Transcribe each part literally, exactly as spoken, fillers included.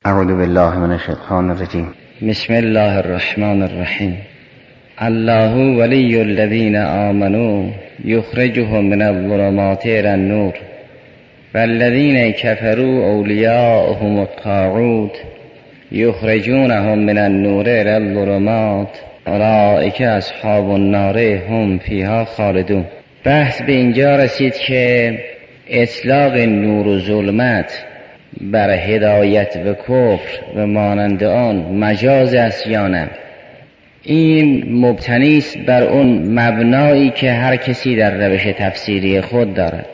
اعوذ بالله من الشیطان الرجیم. بسم الله الرحمن الرحیم. الله ولی الذین آمنوا یخرجهم من الظلمات الی النور والذین کفروا اولیاءهم الطاغوت یخرجونهم من النور الی الظلمات اولئک اصحاب النار هم فیها خالدون. بحث به اینجا رسید که اطلاق نور و ظلمت بر هدایت و کفر و مانند آن مجاز است یا نه. این مبتنی است بر اون مبنایی که هر کسی در روش تفسیری خود دارد.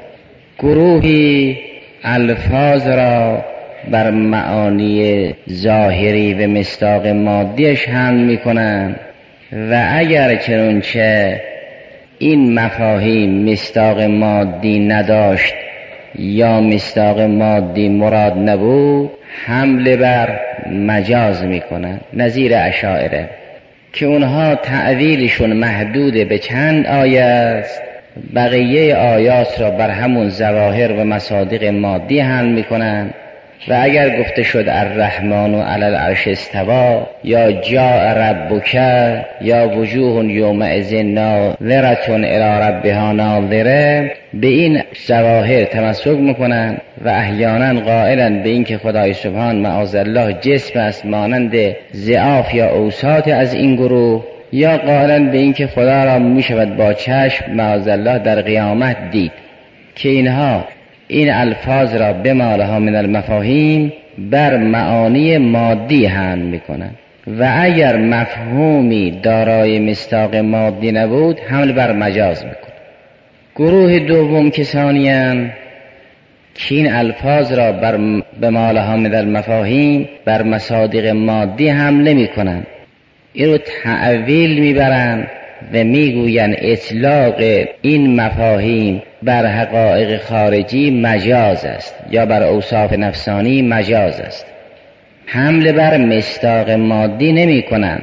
گروهی الفاظ را بر معانی ظاهری و مصداق مادیش حمل می‌کنند و اگر چنانچه این مفاهیم مصداق مادی نداشت یا مصداق مادی مراد نبود حمله بر مجاز میکنن، نظیر اشاعره که اونها تأویلشون محدود به چند آیه است، بقیه آیات را بر همون ظواهر و مصادیق مادی حمل میکنن و اگر گفته شد الرحمن علی العرش استوی یا جاء ربک یا وجوه یومئذ ناظرة الی ربها ناظره، به این ظواهر تمسک میکنن و احیانا قائلا به این که خدای سبحان معاذالله جسم است مانند ضعاف یا اوساط از این گروه، یا قائلا به این که خدا را میشود با چشم معاذالله در قیامت دید، که اینها این الفاظ را بما لها من المفاهیم بر معانی مادی حمل میکنند و اگر مفهومی دارای مصداق مادی نبود حمل بر مجاز میکنند. گروه دوم کسانی اند که این الفاظ را بر بما لها من المفاهیم بر مصادیق مادی حمل نمیکنند، این رو تأویل میبرند و میگویند اطلاق این مفاهیم بر حقایق خارجی مجاز است یا بر اوصاف نفسانی مجاز است. حمله بر مصداق مادی نمی کنند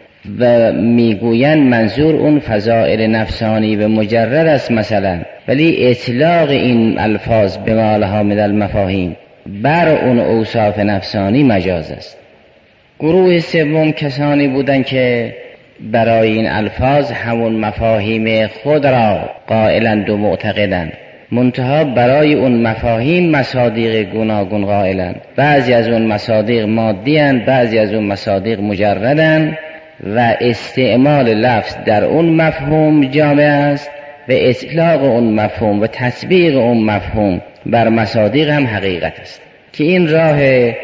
و میگویند منظور اون فضائل نفسانی و مجرد است مثلا، ولی اطلاق این الفاظ به ما لها من المفاهیم بر اون اوصاف نفسانی مجاز است. گروه سوم کسانی بودند که برای این الفاظ همون مفاهیم خود را قائلند و معتقدند، منتها برای اون مفاهیم مصادیق گوناگون قائلند. بعضی از اون مصادیق مادی اند، بعضی از اون مصادیق مجردند و استعمال لفظ در اون مفهوم جامع است و اطلاق اون مفهوم و تطبیق اون مفهوم بر مصادیق هم حقیقت است، که این راه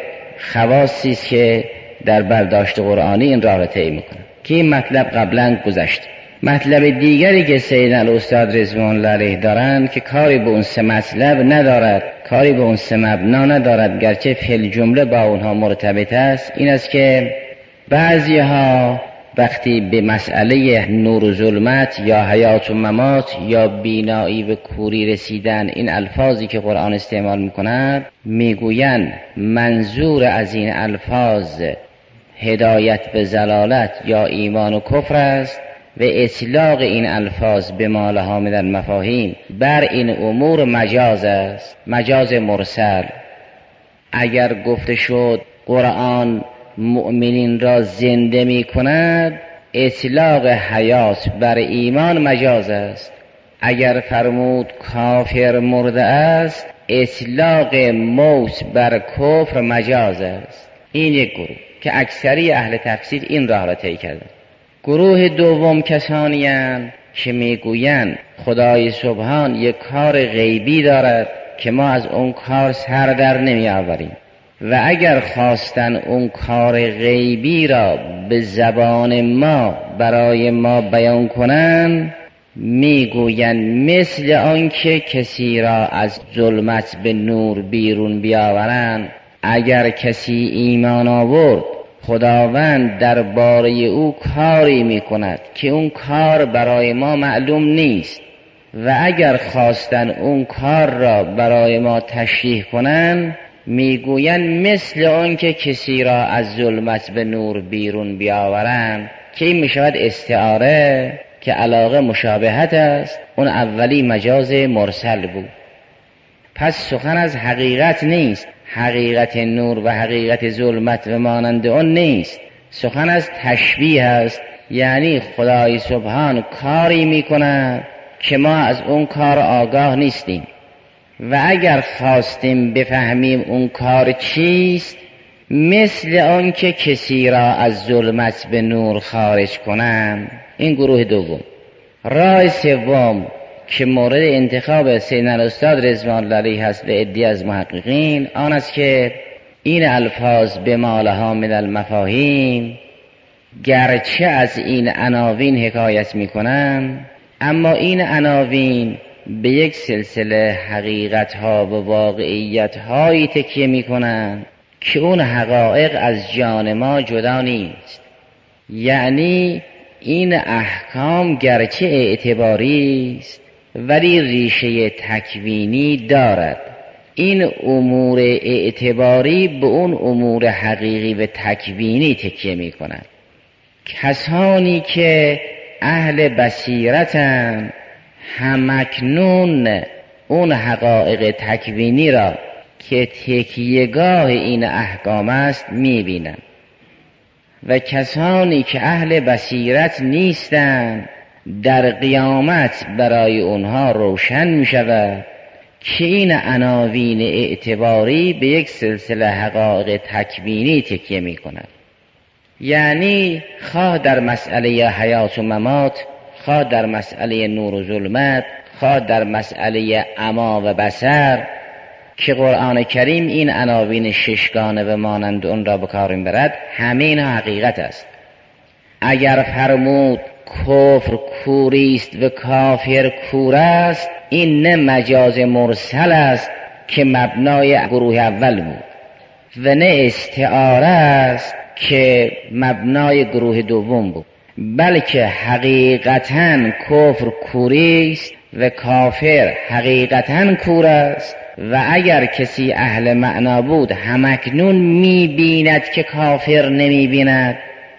خواصی است که در برداشت قرآنی این راه را طی می‌کنه که این مطلب قبلا گذشت. مطلب دیگری که سید الاستاد رضوان الله علیه دارند که کاری به اون سه مطلب ندارد، کاری به اون سه مبنا ندارد، گرچه فی الجمله با اونها مرتبط است، این است که بعضی ها وقتی به مسئله نور و ظلمت یا حیات و ممات یا بینایی و کوری رسیدن، این الفاظی که قرآن استعمال می‌کند میگویند منظور از این الفاظ هدایت به ضلالت یا ایمان و کفر است و اطلاق این الفاظ به ما لها من المفاهیم بر این امور مجاز است، مجاز مرسل. اگر گفته شد قرآن مؤمنین را زنده می کند، اطلاق حیات بر ایمان مجاز است. اگر فرمود کافر مرده است، اطلاق موت بر کفر مجاز است. این یک گروه که اکثری اهل تفسیر این راه را طی کردند. گروه دوم کسانی اند که میگویند خدای سبحان یک کار غیبی دارد که ما از اون کار سر در نمی آوریم و اگر خواستن اون کار غیبی را به زبان ما برای ما بیان کنند، میگویند مثل آنکه کسی را از ظلمت به نور بیرون بیاورند. اگر کسی ایمان آورد، خداوند درباره او کاری میکند که اون کار برای ما معلوم نیست و اگر خواستن اون کار را برای ما تشریح کنند، میگویند مثل آن که کسی را از ظلمت به نور بیرون بیاورند، که این میشود استعاره که علاقه مشابهت است. اون اولی مجاز مرسل بود. پس سخن از حقیقت نیست، حقیقت نور و حقیقت ظلمت و مانند آن نیست، سخن از تشبیه است. یعنی خدای سبحان کاری میکند که ما از اون کار آگاه نیستیم و اگر خواستیم بفهمیم اون کار چیست، مثل آن که کسی را از ظلمت به نور خارج کنم. این گروه دوم. راه سوم که مورد انتخاب سیدنا الاستاد رضوان الله علیه هست و عده‌ای از محققین، آن است که این الفاظ به ما لها من المفاهیم گرچه از این عناوین حکایت میکنن، اما این عناوین به یک سلسله حقیقت ها و واقعیت هایی تکیه میکنن که اون حقایق از جان ما جدا نیست. یعنی این احکام گرچه اعتباری است ولی ریشه تکوینی دارد. این امور اعتباری به اون امور حقیقی و تکوینی تکیه می کند. کسانی که اهل بصیرتند همکنون اون حقایق تکوینی را که تکیهگاه این احکام است می بینند و کسانی که اهل بصیرت نیستند در قیامت برای اونها روشن می شود که این عناوین اعتباری به یک سلسله حقایق تکوینی تکیه می کند. یعنی خواه در مسئله حیات و ممات، خواه در مسئله نور و ظلمت، خواه در مسئله عما و بصر، که قرآن کریم این عناوین ششگانه و مانند اون را به کار میبرد، همه اینها حقیقت است. اگر فرمود کفر کوری است و کافر کور است، این نه مجاز مرسل است که مبنای گروه اول بود و نه استعاره است که مبنای گروه دوم بود، بلکه حقیقتاً کفر کوری است و کافر حقیقتاً کور است. و اگر کسی اهل معنا بود همکنون می‌بیند که کافر نمی‌بیند،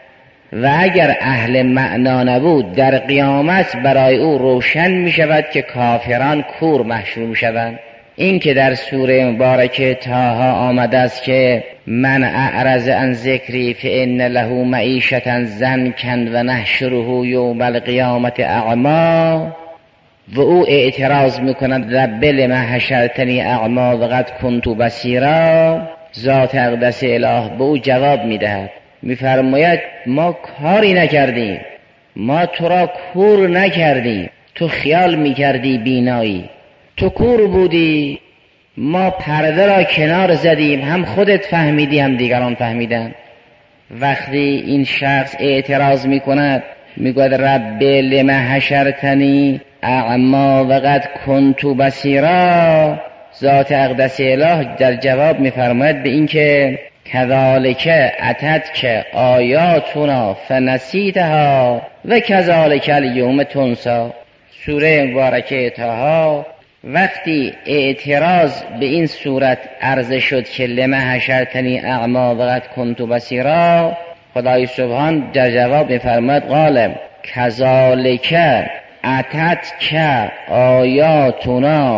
و اگر اهل معنا نبود در قیامت برای او روشن می‌شود که کافران کور محشور می‌شوند. این که در سوره مبارکه طه آمده است که من اعرض عن ذکری فإن له معیشة ضنکا و نحشره یوم القیامة اعمی، و او اعتراض میکند رب لم حشرتنی اعمی و قد کنت بصیرا، ذات اقدس اله به او جواب میدهد، میفرماید ما کاری نکردیم، ما تو را کور نکردیم، تو خیال میکردی بینایی، تو کور بودی، ما پرده را کنار زدیم، هم خودت فهمیدی هم دیگران فهمیدن. وقتی این شخص اعتراض میکند میگوید رب لم حشرتنی اعما و قد کنت بصیرا، ذات اقدس اله در جواب میفرماید به این که کذالک اتتک آیاتنا فنسیتها و کذالک الیوم تنسی. سوره مبارکه طه وقتی اعتراض به این صورت عرضه شد که لم حشرتنی اعما و قد کنت بصیرا، خدای سبحان در جواب میفرماید قال کذالک اتتک آیاتنا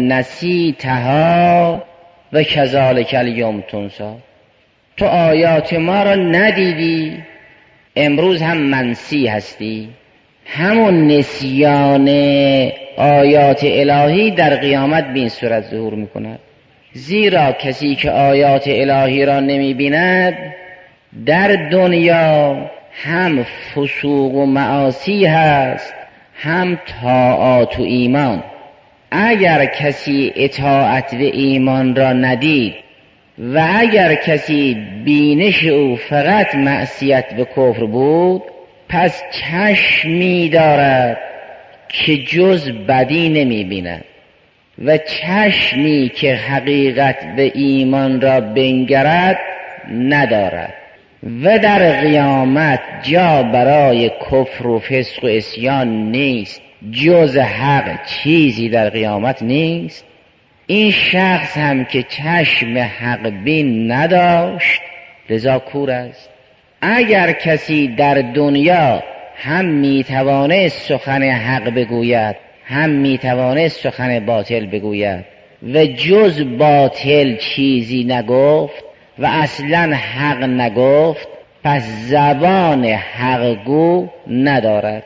فنسیتها و کذالک الیوم تنسی. تو آیات ما را ندیدی، امروز هم منسی هستی. همون نسیان آیات الهی در قیامت به این صورت ظهور میکند. زیرا کسی که آیات الهی را نمی بیند در دنیا هم فسوق و معاصی هست هم طاعات و ایمان. اگر کسی اطاعت و ایمان را ندید و اگر کسی بینش او فقط معصیت و کفر بود، پس چشمی دارد که جز بدی نمی بیند و چشمی که حقیقت و ایمان را بنگرد ندارد و در قیامت جا برای کفر و فسق و عصیان نیست، جز حق چیزی در قیامت نیست. این شخص هم که چشم حق بین نداشت لذا کور است. اگر کسی در دنیا هم میتوانه سخن حق بگوید هم میتوانه سخن باطل بگوید و جز باطل چیزی نگفت و اصلا حق نگفت، پس زبان حقگو ندارد.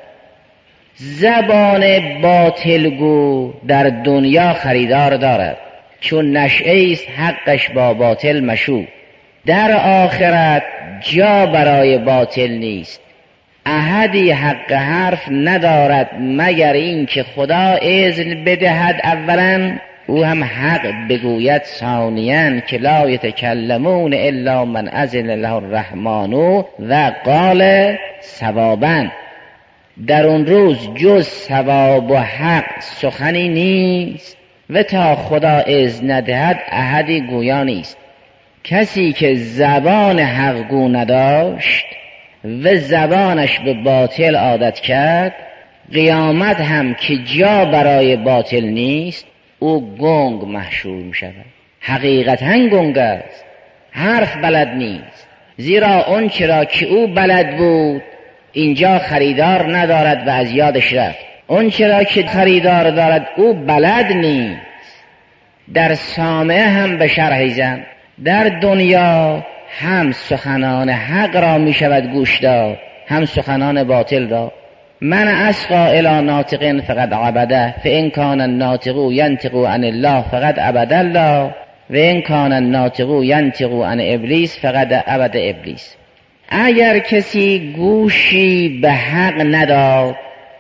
زبان باطلگو در دنیا خریدار دارد، چون نشئه است حقش با باطل مشو. در آخرت جا برای باطل نیست. احدی حق حرف ندارد مگر این که خدا اذن بدهد اولا، او هم حق بگوید ثانیاً، که لا یتکلمون الا من اذن له الرحمن و قال صوابا. در اون روز جز ثواب و حق سخنی نیست و تا خدا اذن ندهد احدی گویا نیست. کسی که زبان حق گو نداشت و زبانش به باطل عادت کرد، قیامت هم که جا برای باطل نیست، او گنگ محشور می شود. حقیقتاً گنگ است، حرف بلد نیست، زیرا اون چرا که او بلد بود اینجا خریدار ندارد و از یادش رفت. اون چرا که خریدار دارد او بلد نیست. در سامعه هم به شرحی زن، در دنیا هم سخنان حق را می شود گوش داد، هم سخنان باطل را. من اسقا الی ناطق فقد عبده، فان کان الناطق ینطق عن الله فقد عبد الله، و ان کان الناطق ینطق عن ابلیس فقد عبد ابلیس. اگر کسی گوشی به حق نداد،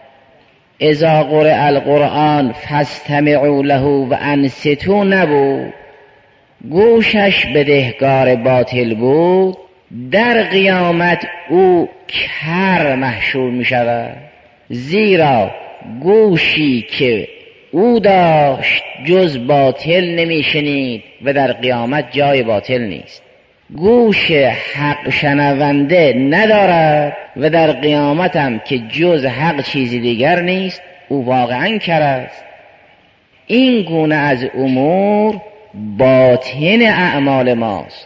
اذا قرئ القرآن فاستمعوا له و انصتوا نبود، گوشش بدهکار باطل بود، در قیامت او کر محشور می شود. زیرا گوشی که او داشت جز باطل نمی شنید و در قیامت جای باطل نیست. گوش حق شنونده ندارد و در قیامت هم که جز حق چیزی دیگر نیست، او واقعا کر است. این گونه از امور باطن اعمال ماست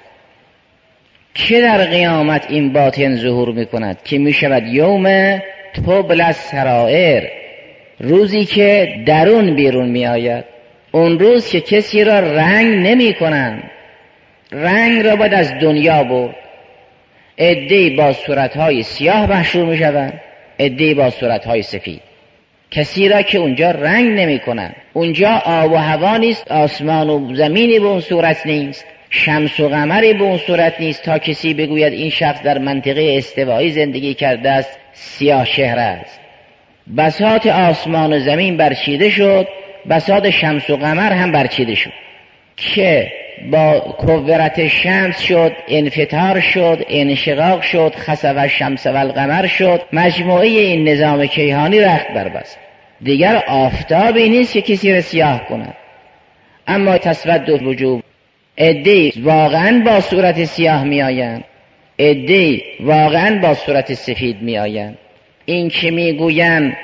که در قیامت این باطن ظهور می کند، که می شود یوم تبلی السرائر، روزی که درون بیرون می آید. اون روز که کسی را رنگ نمی کنند، رنگ را باید از دنیا برد. عده‌ای با صورتهای سیاه محشور می شوند، عده‌ای با صورتهای سفید. کسی را که اونجا رنگ نمی کنند، اونجا آب و هوا نیست، آسمان و زمینی به اون صورت نیست، شمس و قمری به اون صورت نیست تا کسی بگوید این شخص در منطقه استوایی زندگی کرده است، سیاه شهر است. بساط آسمان و زمین برچیده شد، بساط شمس و قمر هم برچیده شد که با کورت شمس شد، انفطار شد، انشقاق شد، خسف الشمس و القمر شد، مجموعه این نظام کیهانی رخت بربست. دیگر آفتابی نیست که کسی را سیاه کند. اما تسود الوجوه، عده‌ای واقعا با صورت سیاه می آیند، عده‌ای واقعا با صورت سفید می آیند. این که می گویند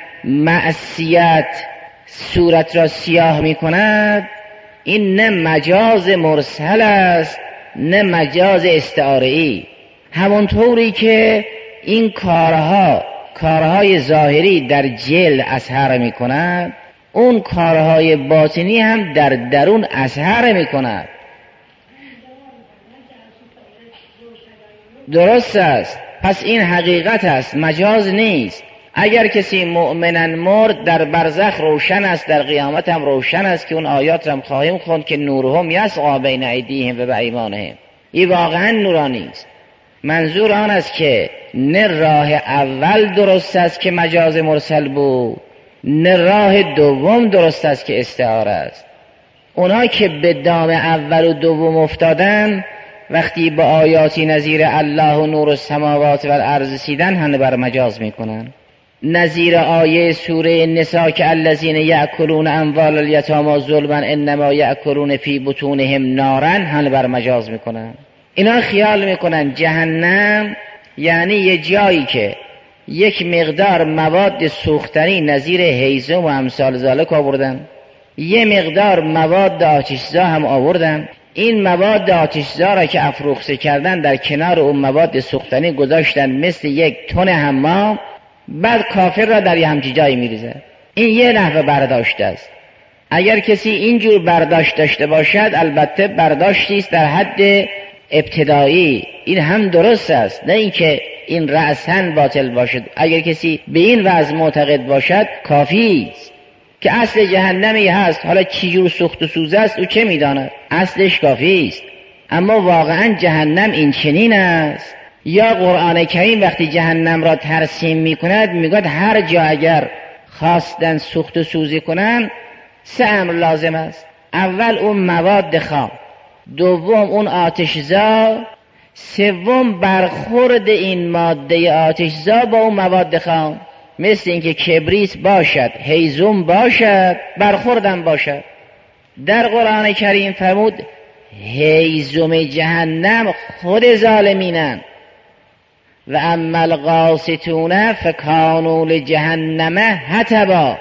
معصیت صورت را سیاه می کند، این نه مجاز مرسل است نه مجاز استعاره‌ای. همونطوری که این کارها کارهای ظاهری در جلد اثر می کند، اون کارهای باطنی هم در درون اثر می کند. درست است. پس این حقیقت است، مجاز نیست. اگر کسی مؤمنا مرد در برزخ روشن است، در قیامت هم روشن است که اون آیات را هم خواهیم خوند که نورهم یسعی بین ایدیهم و بایمانهم. این واقعا نورانی است. منظور آن است که نه راه اول درست است که مجاز مرسل بود، نه راه دوم درست است که استعاره است. اونا که به دام اول و دوم افتادن، وقتی با آیاتی نظیر الله و نور السماوات و الارض رسیدن، هم بر مجاز میکنن. نظیر آیه سوره نساء که الذین یأکلون اموال الیتامی ظلما انما یأکلون فی بطونهم نارا، هم بر مجاز میکنن. اینا خیال میکنن جهنم یعنی یه جایی که یک مقدار مواد سوختنی نظیر هیزم و امثال ذالک آوردن، یه مقدار مواد آتشزا هم آوردن. این مواد آتشزا را که افروخته کردن در کنار اون مواد سوختنی گذاشتن مثل یک تن حمام، بعد کافر را در یه همچی جایی میریزه. این یه نحوه برداشت است. اگر کسی اینجور برداشت داشته باشد البته برداشتی است در حد ابتدایی، این هم درست است، نه اینکه این رأساً باطل باشد. اگر کسی به این وضع معتقد باشد کافی است که اصل جهنمی هست، حالا چی جور سوخت و سوز است او چه میداند، اصلش کافی است. اما واقعاً جهنم این چنین است؟ یا قرآن کریم وقتی جهنم را ترسیم میکند میگوید هر جا اگر خواستن سوخت و سوزی کنن سه امر لازم است. اول اون مواد خام، دوم اون آتشزا، سوم برخورد این ماده آتشزا با اون مواد خام، مثل اینکه کبریت باشد، هیزم باشد، برخوردم باشد. در قرآن کریم فرمود هیزم جهنم خود ظالمینن و اما القاسطون فکانوا لجهنم حطبا.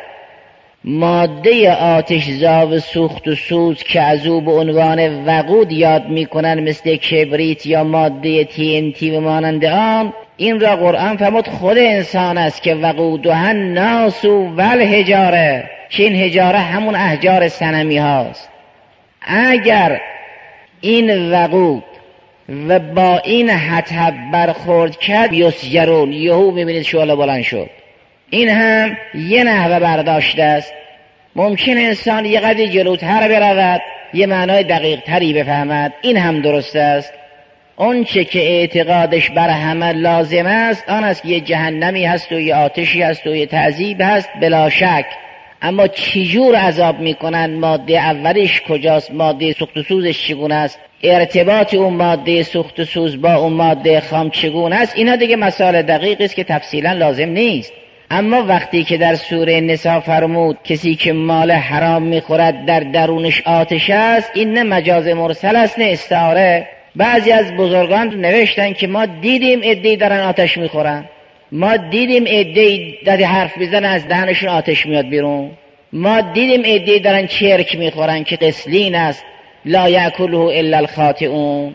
ماده آتشزا و سوخت و سوز که از او به عنوان وقود یاد میکنن مثل کبریت یا ماده تی ان تی و مانند آن، این را قرآن فرمود خود انسان است که وقودها الناس والحجاره، که این حجاره همون احجار صنمی هاست. اگر این وقود و با این حطب برخورد کرد یسجرون، یهو میبینید شعله بلند شد. این هم یه نحوه برداشته است. ممکن انسان یه قدر جلوتر برود یه معنای دقیق تری بفهمد، این هم درست است. اون چه که اعتقادش بر همه لازم است آن است که یه جهنمی هست و یه آتشی هست و یه تعذیب هست بلا شک. اما چجور عذاب میکنن، ماده اولیش کجاست، ماده سوخت و سوزش چگونه است، ارتباط اون ماده سوخت و سوز با اون ماده خام چگونه است، اینا دیگه مسائل دقیقی است که تفصیلا لازم نیست. اما وقتی که در سوره نساء فرمود کسی که مال حرام میخورد در درونش آتش است، این نه مجاز مرسل است نه استعاره. بعضی از بزرگان نوشتن که ما دیدیم عده‌ای دارن آتش میخورن، ما دیدیم عده‌ای دادی حرف بزنن از دهنشون آتش میاد بیرون، ما دیدیم عده‌ای دارن چرک میخورن که قسلین است لا یأکله الا الخاطئون.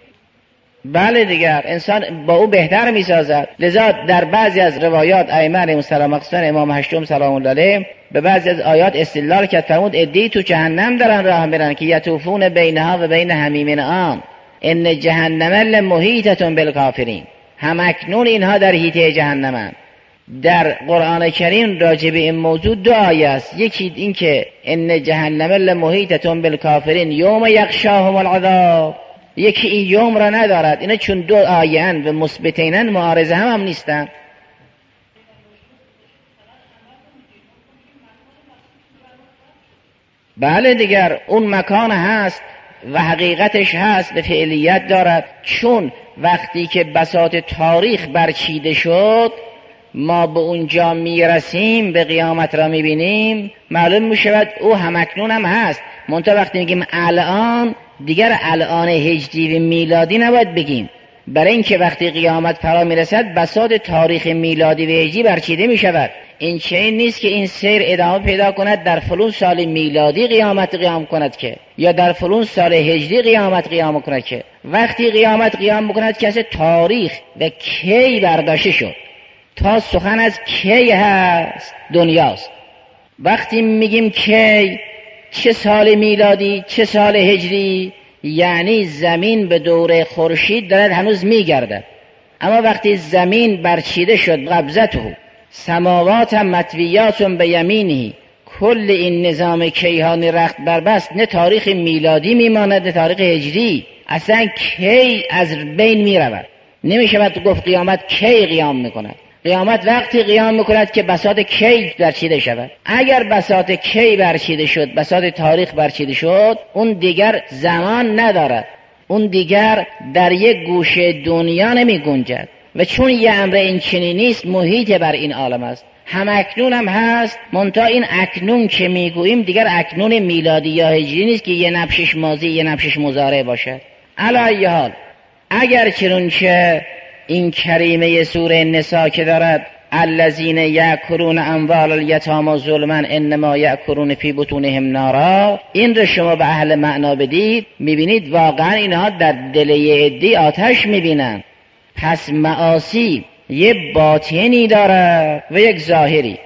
بله دیگر انسان با او بهتر میسازد. لذا در بعضی از روایات ائمه علیهم السلام مخصوصا امام هشتم سلام الله علیه به بعضی از آیات استدلال کرد، فرمود عده‌ای تو جهنم دارن راه میرن که یطوفون بینها و بین حمیم آن ان جهنم لمحیطة بالکافرین. هم اکنون اینها در حیطه جهنمند. در قرآن کریم راجع به این موضوع دو آیه است. یکی این که ان جهنم لمحیطة بالکافرین یوم یغشاهم العذاب، یکی این یوم را ندارد. اینا چون دو آیه اند و مثبتینن معارضه هم هم نیستن. بله دیگر اون مکان هست و حقیقتش هست و فعلیت دارد. چون وقتی که بساط تاریخ برچیده شد ما به اونجا میرسیم، به قیامت را میبینیم، معلوم میشود او همکنون هم هست. منتها وقتی میگیم الان، دیگر الان هجری و میلادی نباید بگیم، برای اینکه وقتی قیامت فرا میرسد بساط تاریخ میلادی و هجری برچیده میشود. این چنین نیست که این سیر ادامه پیدا کند در فلان سال میلادی قیامت قیام کند که، یا در فلان سال هجری قیامت قیام کند که. وقتی قیامت قیام بکند که تاریخ و کی برداشته شد، تا سخن از کی هست دنیاست. وقتی میگیم کی، چه سال میلادی چه سال هجری، یعنی زمین به دور خورشید دارد هنوز میگردد. اما وقتی زمین برچیده شد قبضته سماوات مطویات به یمینه، کل این نظام کیهانی رخت بربست، نه تاریخ میلادی میماند نه تاریخ هجری، اصلا کی از بین میرود. نمیشود گفت قیامت کی قیام میکند. قیامت وقتی قیام میکند که بساط کی برچیده شود. اگر بساط کی برچیده شد، بساط تاریخ برچیده شد، اون دیگر زمان ندارد، اون دیگر در یک گوشه دنیا نمی گنجد. و چون یه امر این چنین نیست، محیط بر این عالم است. هم اکنون هم هست، منتها این اکنون که میگوییم دیگر اکنون میلادی یا هجری نیست که یه نبشش ماضی یه نبشش مضارع باشد. علی ای حال اگر چنانچه این کریمه سوره نساء که دارد الذین یأکلون اموال الیتامی ظلما انما یأکلون فی بطونهم نارا، این رو شما به اهل معنا بدید، میبینید واقعا اینها در دل عدی آتش میبینن. پس معاصی یه باطنی داره و یک ظاهری.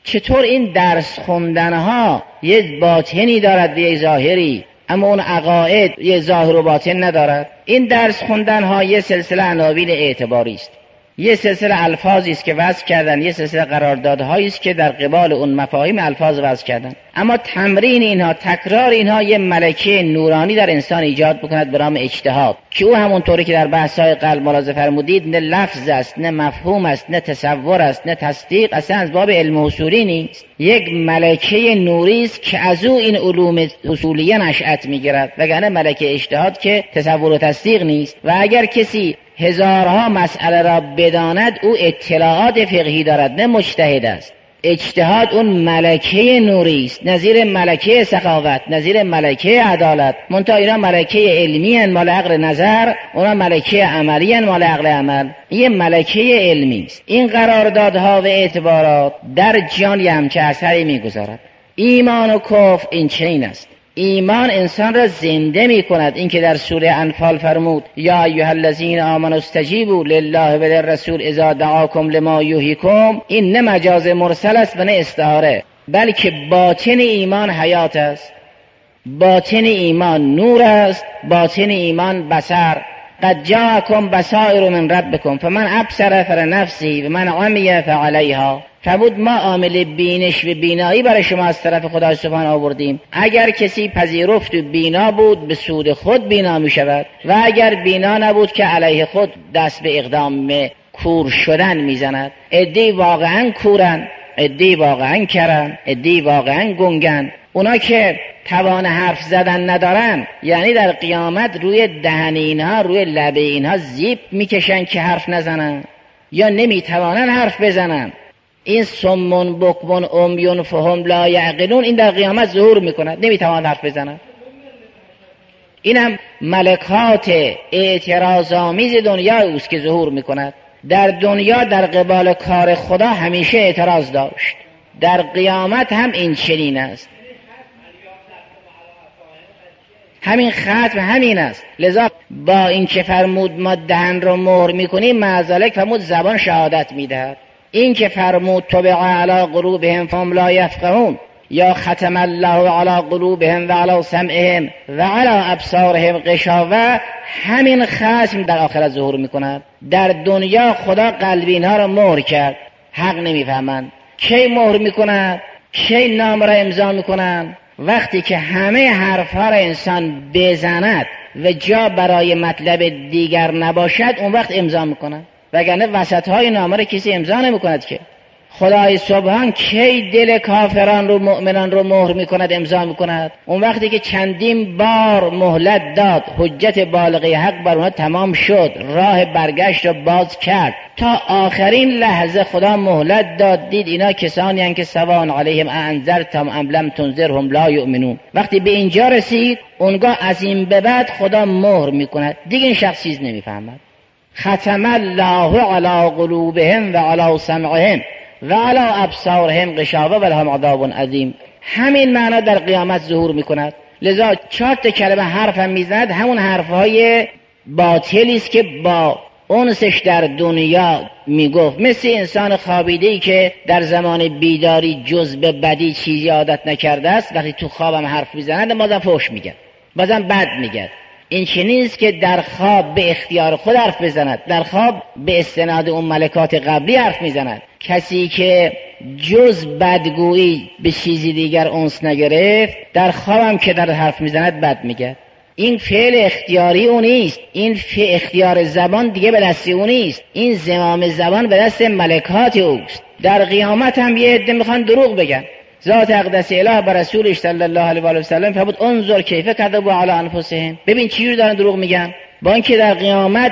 چطور این درس خوندنها یه باطنی دارد و یه ظاهری، اما اون عقاید یه ظاهر و باطن ندارد؟ این درس خوندنها یه سلسله عناوین اعتباری است، یه سلسله الفاظی است که وضع کردن، یه سلسله قراردادهایی است که در قبال اون مفاهیم الفاظ وضع کردن. اما تمرین اینها، تکرار اینها یه ملکه نورانی در انسان ایجاد بکند به نام اجتهاد، که او همونطوری که در بحث‌های قلب ملاحظه فرمودید نه لفظ است، نه مفهوم است، نه تصور است، نه تصدیق، اصلا از باب علم اصولی نیست. یک ملکه نوری است که از او این علوم اصولیه نشأت می‌گیرد، وگرنه ملکه اجتهاد که تصور و تصدیق نیست. و اگر کسی هزارها مسئله را بداند او اطلاعات فقهی دارد، نه مجتهد است. اجتهاد اون ملکه نوری است، نظیر ملکه سخاوت، نظیر ملکه عدالت. منتها اینا ملکه علمی ان مال عقل نظر، اونا ملکه عملی ان مال عقل عمل. این ملکه علمی است. این قراردادها و اعتبارات در جان یه همچه اثری میگذارد. ایمان و کفر این چنین است. ایمان انسان را زنده می کند، این که در سوره انفال فرمود یا ایها الذین آمنوا استجیبوا لله و للرسول اذا دعاکم لما یحییکم، این نه مجاز مرسل است و نه استعاره، بلکه باطن ایمان حیات است، باطن ایمان نور است، باطن ایمان بصر. قد جاءکم بصائر من ربکم فمن ابصر فلنفسه و من عمی فعلیها. فرمود ما عامل بینش و بینایی برای شما از طرف خدای سبحان آوردیم. اگر کسی پذیرفت و بینا بود به سود خود بینا می شود، و اگر بینا نبود که علیه خود دست به اقدام کور شدن می زند. عده‌ای واقعا کورن، عده‌ای واقعا کرن، عده‌ای واقعا گنگن. اونا که توان حرف زدن ندارن، یعنی در قیامت روی دهن اینها، روی لب اینها زیب میکشن که حرف نزنن، یا نمیتوانن حرف بزنن. این سمون بکمون امیون فهم لا یعقلون، این در قیامت ظهور میکند، نمیتوانن حرف بزنن. اینم ملکات اعتراض‌آمیز دنیا اوست که ظهور میکند. در دنیا در قبال کار خدا همیشه اعتراض داشت، در قیامت هم این چنین است. همین ختم همین است. لذا با این که فرمود ما دهن رو مهر میکنیم، معذالک فرمود زبان شهادت میدهد. این که فرمود طبع علی قلوبهم فهم لا یفقهون، یا ختم الله علی قلوبهم و علی سمعهم و علی ابصارهم غشاوه، همین ختم در آخرت ظهور میکند. در دنیا خدا قلب اینها رو مهر کرد، حق نمیفهمند. کی مهر میکند؟ کی نام را امضا میکنند؟ وقتی که همه حرفها را انسان بزند و جا برای مطلب دیگر نباشد، اون وقت امضا میکند، وگرنه وسطهای نامه را کسی امضا نمیکند. که خدای سبحان کی دل کافران رو مؤمنان رو مهر میکند، امضا میکند؟ اون وقتی که چندین بار مهلت داد، حجت بالغه حق بر اونها تمام شد، راه برگشت رو باز کرد، تا آخرین لحظه خدا مهلت داد، دید اینا کسانی هستند که سواء علیهم انذرتم ام لم تنذرهم لا یؤمنون. وقتی به اینجا رسید، اونگاه از این به بعد خدا مهر میکند، دیگه این شخص چیز نمیفهمد. ختم الله علی قلوبهم و علی سمعهم و علی ابصارهم غشاوه و لهم عذاب عظیم. همین معنا در قیامت ظهور میکند. لذا چهار تا کلمه حرف هم میزند، همون حرفهای باطلی است که با اونسش در دنیا میگفت. مثل انسان خوابیده‌ای که در زمان بیداری جز به بدی چیزی عادت نکرده است، وقتی تو خوابم حرف میزند بازم فحش میگه، بازم بد میگه. این چنین است که در خواب به اختیار خود حرف بزند، در خواب به استناد اون ملکات قبلی حرف میزند. کسی که جز بدگویی به چیزی دیگر انس نگرفت، در خوابم که در حرف میزند بد میگه. این فعل اختیاری اون نیست، این فعل اختیار زبان دیگه به دست اون نیست، این زمام زبان به دست ملکات اوست. در قیامت هم یه عده میخوان دروغ بگن. ذات اقدس اله بر رسولش صلی الله علیه و آله و سلم فرمود انظر کیف کذبوا علی انفسهم، ببین چجوری دارن دروغ میگن. با اینکه در قیامت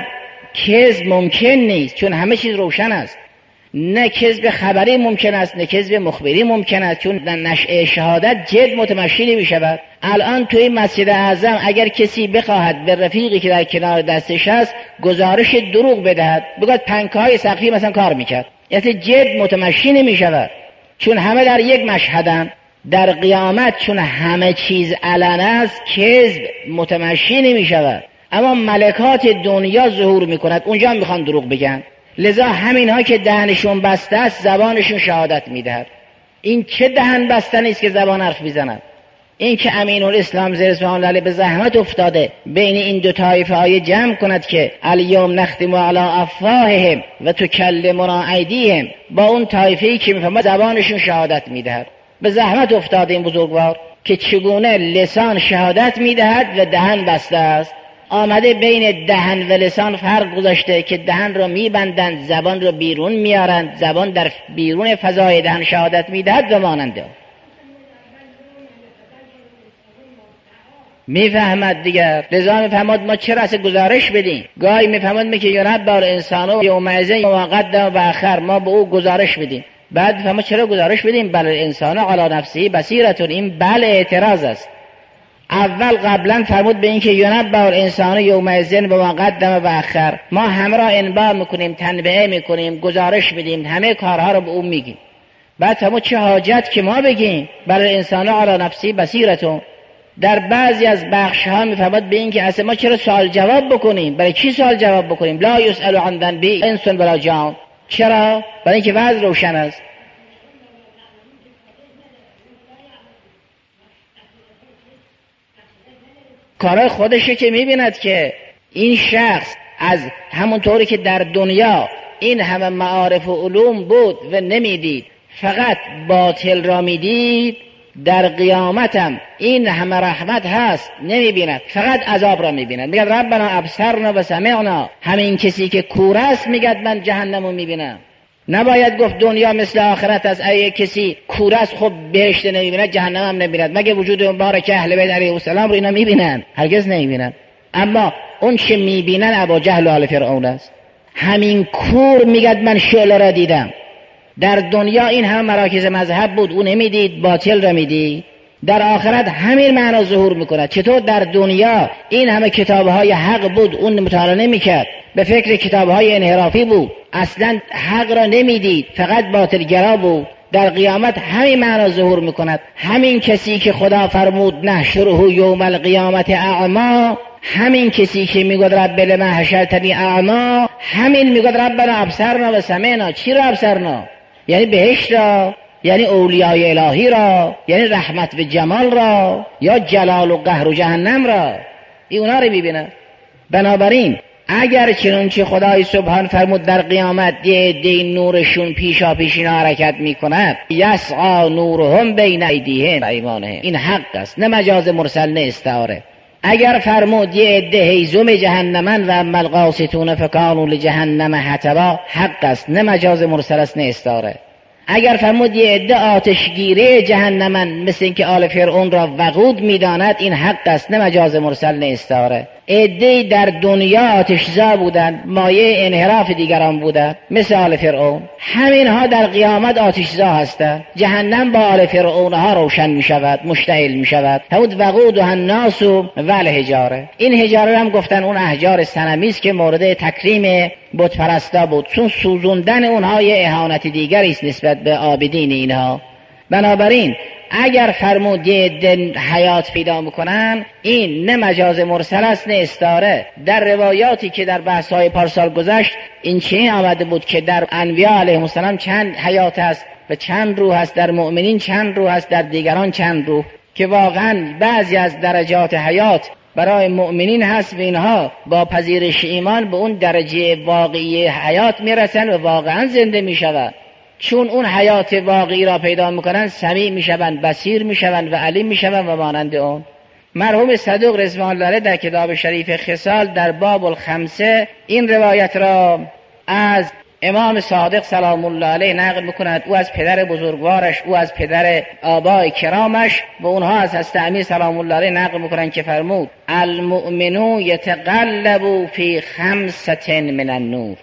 کذب ممکن نیست، چون همه چیز روشن است. نه کذب خبری ممکن است، نه کذب مخبری ممکن است، چون در نشأه شهادت جد متمشی می شود. الان توی مسجد اعظم اگر کسی بخواهد به رفیقی که در کنار دستش هست گزارش دروغ بدهد، بگوید پنکه‌های سقفی مثلا کار میکرد، یعنی جد متمشی نمی شود، چون همه در یک مشهدن. در قیامت چون همه چیز علن است، کذب متمشی نمی شود. اما ملکات دنیا ظهور می کند، اونجا هم میخوان دروغ بگن. لذا همین ها که دهنشون بسته است، زبانشون شهادت میدهد. این چه دهن بستنی است که زبان حرف میزند؟ این که امین الاسلام زیر سبحان الله به زحمت افتاده بین این دو طایفه های جمع کند که الیوم نختم علی افواههم و تکلمنا ایدیهم، با اون طایفه‌ای که میفهمه زبانشون شهادت میدهد. به زحمت افتاده این بزرگوار که چگونه لسان شهادت میدهد و دهن بسته است. آمده بین دهن و لسان فرق گذاشته که دهن رو میبندند، زبان رو بیرون میارند، زبان در بیرون فضای دهن شهادت میدهد و ماننده. میفهمد دیگر، لذا میفهمد ما چرا از گزارش بدیم. گاهی میفهمد میگه یرب بر انسانو یومئذ و قدم و اخر، ما به او گزارش بدیم. بعد فهمه چرا گزارش بدیم؟ بل انسان علی نفسه بصیرتون، این بل اعتراض است. اول قبلا فرمود به این که ینبأ الانسان یومئذ بما قدم و اخر، ما همه را انباء میکنیم، تنبیه میکنیم، گزارش میدیم، همه کارها رو به اون میگیم. بعد فرمود چه حاجت که ما بگیم بل انسان علی نفسه بصیرتون. در بعضی از بخش ها میفهمد به این که اصلا ما چرا سوال جواب بکنیم؟ برای چی سوال جواب بکنیم؟ لا یسأل عن ذنب انس ولا جان. چرا؟ برای اینکه وضع روشن است. کارای خودشه که میبیند که این شخص از همون طوری که در دنیا این همه معارف و علوم بود و نمیدید، فقط باطل را میدید، در قیامتم این همه رحمت هست نمیبیند، فقط عذاب را میبیند. میگه ربنا ابصرنا و سمعنا. همین کسی که کور است میگه من جهنم رو میبینم. نباید گفت دنیا مثل آخرت است. اگه کسی کور است خب بهشت نمیبیند، جهنم هم نمیبیند. مگه وجود مبارک اهل بیت علیه السلام رو اینا میبینن؟ هرگز نمیبینن. اما اون چه میبینن ابو جهل و آل فرعون است. همین کور میگه من شعله را دیدم. در دنیا این همه مراکز مذهب بود، اون نمیدید، باطل را میدید. در آخرت همین معنا ظهور میکند. چطور در دنیا این همه کتابهای حق بود، اون مطالعه نمیکرد، به فکر کتابهای انحرافی بود، اصلا حق را نمیدید، فقط باطلگرا بود. در قیامت همین معنا ظهور میکند. همین کسی که خدا فرمود نحشره یوم القیامت اعما، همین کسی که میگه رب لما حشرتنی اعما، همین میگه ربنا ابصرنا و سمعنا. چی را ابصرنا؟ یعنی بهشت را، یعنی اولیای الهی را، یعنی رحمت و جمال را، یا جلال و قهر و جهنم را. ای اونا رو میبینه. بنابراین اگر چنانچه خدای سبحان فرمود در قیامت یه دی نورشون پیشا پیشینا حرکت میکند، یسعا نورهم بین ایدیهم و ایمانهم، این حق است، نه مجاز مرسل نه استعاره. اگر فرمود یه عده هیزم جهنمن و اما القاسطون فکانوا لجهنم حطبا، حق است، نه مجاز مرسل است نه استعاره. اگر فرمود یه عده آتشگیره جهنمن مثل اینکه آل فرعون را وقود میداند، این حق است، نه مجاز مرسل نه استعاره. عده در دنیا آتشزا بودند، مایه انحراف دیگران بودند مثل آل فرعون، همین ها در قیامت آتشزا هستند. جهنم با آل فرعون ها روشن می شود، مشتعل می شود. همون وقود و الناس و الحجاره. این حجاره هم گفتن اون احجار صنمی است که مورد تکریم بت پرستا بود، چون سوزوندن اونها یه اهانت دیگری است نسبت به عابدین اینها. بنابراین اگر فرمود یه عده حیات پیدا میکنن، این نه مجاز مرسل است نه استعاره. در روایاتی که در بحث‌های پارسال گذشت این چنین آمده بود که در انبیاء علیهم السلام چند حیات است و چند روح است، در مؤمنین چند روح است، در دیگران چند روح، که واقعا بعضی از درجات حیات برای مؤمنین هست و اینها با پذیرش ایمان به اون درجه واقعی حیات میرسن و واقعا زنده میشوند. چون اون حیات واقعی را پیدا میکنن، سمیع میشوند، بصیر میشوند و علیم میشوند و مانند اون. مرحوم صدوق رضوان الله علیه در کتاب شریف خصال در باب الخمسه این روایت را از امام صادق سلام الله علیه نقل میکند. او از پدر بزرگوارش، او از پدر آبای کرامش و اونها از حضرت امیر سلام الله علیه نقل میکنند که فرمود المؤمنو یتقلب فی خمسة من النور،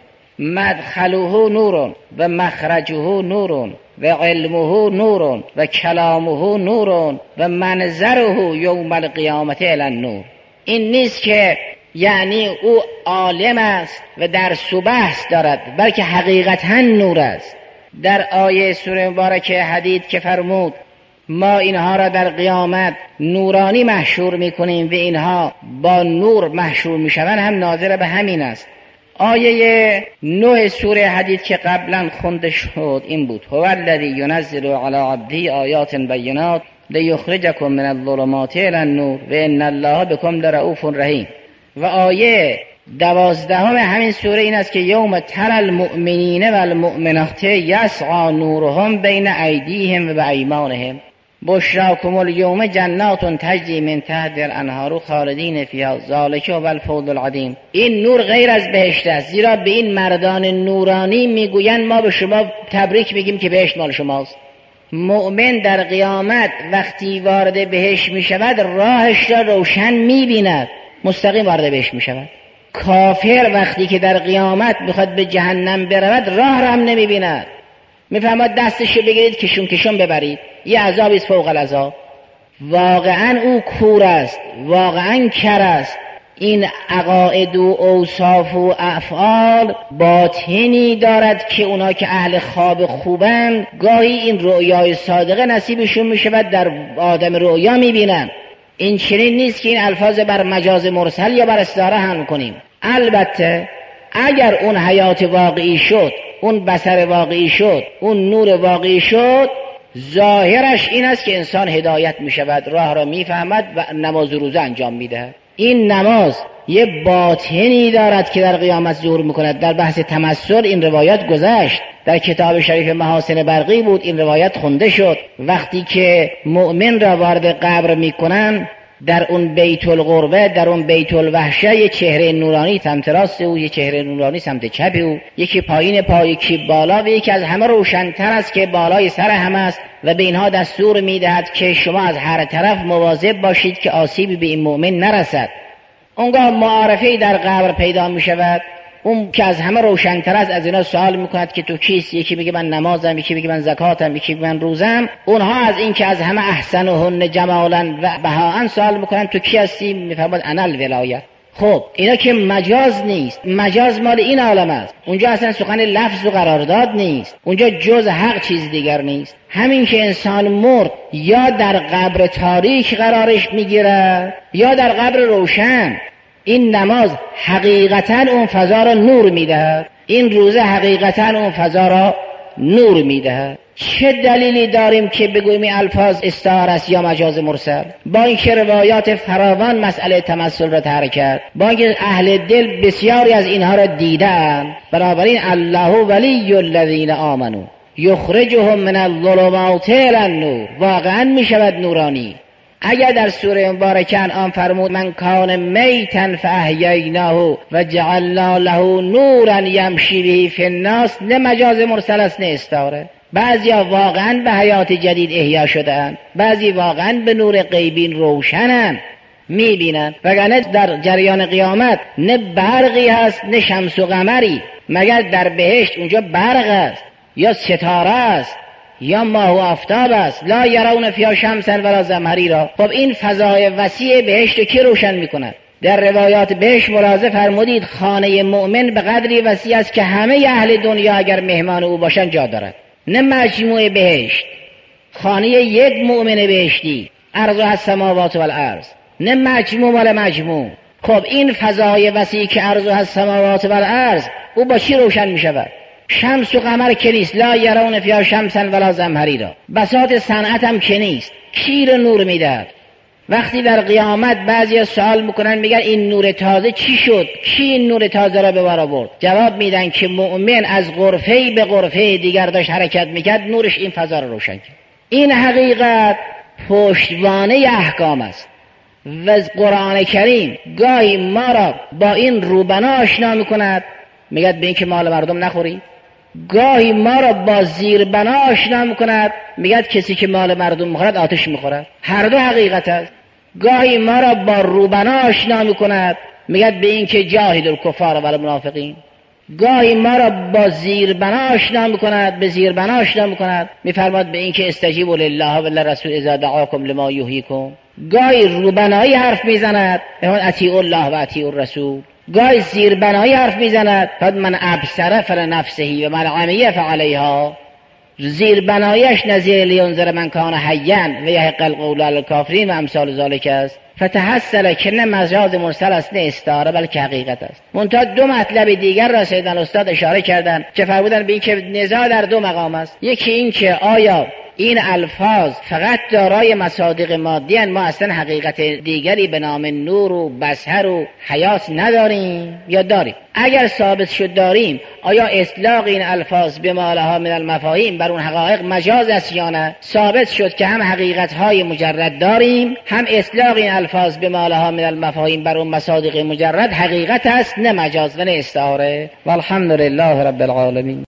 مدخله نور و مخرجه نور و علمه نور و کلامه نور و منظره یوم القیامت الی النور. این نیست که یعنی او عالم است و درس و بحث دارد، بلکه حقیقتا نور است. در آیه سوره مبارکه حدید که فرمود ما اینها را در قیامت نورانی محشور میکنیم و اینها با نور محشور میشوند، هم ناظر به همین است. آیه نه سوره حدید که قبلا خونده شد این بود: هو الذی ینزل علی عبده آیات بینات لیخرجکم من الظلمات الی النور و ان الله بکم لرؤوف رحیم. و آیه دوازدهم همین سوره این است که یوم تری المؤمنین و المؤمنات یسعی نورهم بین ایدیهم و بایمانهم بشراکم الیوم جنات تجری من تحت الانهار خالدین فیها ذلک هو الفوز العظیم. این نور غیر از بهشت است، زیرا به این مردان نورانی میگویند ما به شما تبریک میگیم که بهشت مال شماست. مؤمن در قیامت وقتی وارد بهشت میشود راهش را روشن میبیند، مستقیم وارد بهشت میشود. کافر وقتی که در قیامت بخواد به جهنم برود راه را هم نمیبیند، میفهمد دستش رو بگیرید کشون کشون ببرید، یه عذابی است فوق العذاب. واقعا او کور است، واقعا کر است. این عقاید و اوصاف و افعال باطنی دارد که اونا که اهل خواب خوبن گاهی این رؤیای صادقه نصیبشون میشود، در آدم رؤیا میبینن. این چنین نیست که این الفاظ بر مجاز مرسل یا بر استعاره هم کنیم. البته اگر اون حیات واقعی شد، اون بصر واقعی شد، اون نور واقعی شد، ظاهرش این است که انسان هدایت می شود، راه را می فهمد و نماز و روزه انجام می دهد. این نماز یه باطنی دارد که در قیامت ظهور می کند. در بحث تمثل این روایت گذشت، در کتاب شریف محاسن برقی بود این روایت خونده شد. وقتی که مؤمن را وارد قبر می کنند، در اون بیت القربه، در اون بیت الوحشه، یه چهره نورانی سمت راست او، یه چهره نورانی سمت چپ او، یکی پایین پا، یکی بالا، و یکی از همه روشن‌تر است که بالای سر همه است و به اینها دستور میدهد که شما از هر طرف مواظب باشید که آسیبی به این مؤمن نرسد. اونگاه معارفه‌ای در قبر پیدا می شود. اون که از همه روشن‌تر است از اینا سوال میکند که تو کیست؟ یکی میگه من نمازم، یکی میگه من زکاتم، یکی میگه من روزم. اونها از این که از همه احسن و هن جمالا و بهاء سوال میکنن تو کی هستی؟ میفرماد انا الولایت. خب اینا که مجاز نیست، مجاز مال این عالم است. اونجا اصلا سخن لفظ و قرارداد نیست، اونجا جز حق چیز دیگر نیست. همین که انسان مرد یا در قبر تاریک قرارش میگیره یا در قبر روشن، این نماز حقیقتا اون فضا را نور میدهد، این روزه حقیقتا اون فضا را نور میدهد. چه دلیلی داریم که بگوییم این الفاظ استعاره است یا مجاز مرسل؟ با اینکه روایات فراوان مسئله تمثل را طرح کرد، با اینکه اهل دل بسیاری از اینها را دیدن. بنابراین الله ولی الذین آمنوا یخرجهم من الظلمات الی النور، واقعا میشود نورانی. اگر در سوره مبارکه انعام فرمود من کان میتا فاحییناه و جعلنا له نورا یمشی به فی الناس، نه مجاز مرسل است نه استعاره. بعضیا واقعا به حیات جدید احیا شده‌اند، بعضی واقعا به نور غیبین روشنند، میبینند. وگرنه در جریان قیامت نه برقی هست نه شمس و قمری، مگر در بهشت اونجا برق است یا ستاره است یا ماه و آفتاب است. لا یرون فیها شمسا ولا زمهریرا. خب این فضای وسیع بهشت کی روشن میکند؟ در روایات بهشت ملاحظه فرمودید خانه مؤمن به قدری وسیع است که همه اهل دنیا اگر مهمان او باشن جا دارد. نه مجموعه بهشت، خانه یک مؤمن بهشتی، عرضها السماوات والارض، نه مجموع ولا مجموع. خب این فضای وسیع که عرضها السماوات والارض، او با چی روشن میشود؟ شمس و قمر که نیست، لا یرون فیها شمسا ولا زمهریرا. بساط صنعت هم که نیست، کی رو نور میدهد؟ وقتی در قیامت بعضی سوال میکنن میگن این نور تازه چی شد؟ کی این نور تازه را به بار آورد؟ جواب میدن که مؤمن از غرفه به غرفه دیگر داشت حرکت میکرد، نورش این فضا را روشن کرد. این حقیقت پشتوانه احکام است و قرآن کریم گاهی ما را با این روبنا آشنا میکند، میگد به این که مال مردم نخوری. گاهی ما را با زیربنا آشنا میکند، میگد کسی که مال مردم میخورد آتش میخورد. هر دو حقیقت است. گاهی ما را با روبنا آشنا میکند، میگد به این که جاهد الکفار و المنافقین. گاهی ما را با زیربنا آشنا میکند، به زیربنا آشنا میکند، میفرماد به این که استجیبوا لله و للرسول اذا دعاکم لما یحییکم. گاهی روبنایی حرف میزند، میفرماد اطیعوا الله و اطیعوا الرسول. گاهی زیربنایی حرف میزند، فقط من ابصر فلنفسه و من عمی فعلیها. زیربنایش نظیر لینذر من کان حیا و یحق القول علی الکافرین و امثال ذلک است. فتحصل که نه مجاز مرسل است نه استعاره بلکه حقیقت است. منتها دو مطلب دیگر را سیدنا استاد اشاره کردند که فرمودند به این که نزاع در دو مقام است. یکی این که آیا این الفاظ فقط دارای مصادیق مادی هستند، ما اصلا حقیقت دیگری به نام نور و بصر و حیات نداریم یا داریم؟ اگر ثابت شد داریم، آیا اطلاق این الفاظ به ما لها من المفاهیم بر اون حقایق مجاز است یا نه؟ ثابت شد که هم حقیقت های مجرد داریم، هم اطلاق این الفاظ به ما لها من المفاهیم بر اون مصادیق مجرد حقیقت است نه مجاز و نه استعاره. والحمد لله رب العالمین.